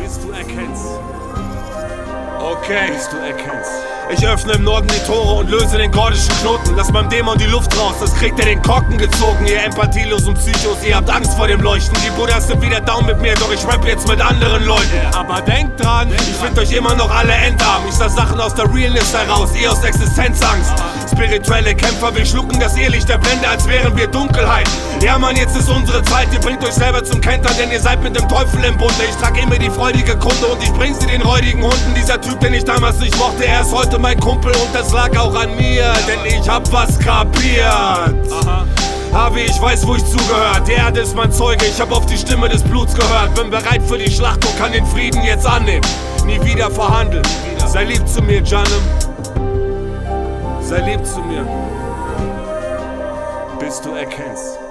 bis du erkennst. Okay, bis du erkennst. Ich öffne im Norden die Tore und löse den gordischen Knoten. Lass meinem Dämon die Luft raus, das kriegt er den Korken gezogen. Ihr empathielosen Psychos, ihr habt Angst vor dem Leuchten. Die Buddhas sind wieder down mit mir, doch ich rap jetzt mit anderen Leuten. Aber denkt dran, ich find euch immer noch alle endarm. Ich sah Sachen aus der Realness heraus, ihr aus Existenzangst. Spirituelle Kämpfer, wir schlucken das Irrlicht der Blende, als wären wir Dunkelheit. Ja Mann, jetzt ist unsere Zeit, ihr bringt euch selber zum Kentern, denn ihr seid mit dem Teufel im Bunde. Ich trag immer die freudige Kunde und ich bring sie den räudigen Hunden. Dieser Typ, den ich damals nicht mochte, er ist heute mein Kumpel und das lag auch an mir, denn ich hab was kapiert. Harvey, ich weiß, wo ich zugehört. Die Erde ist mein Zeuge, ich hab auf die Stimme des Bluts gehört. Bin bereit für die Schlacht und kann den Frieden jetzt annehmen. Nie wieder verhandeln. Sei lieb zu mir, Janem. Sei lieb zu mir, bis du erkennst.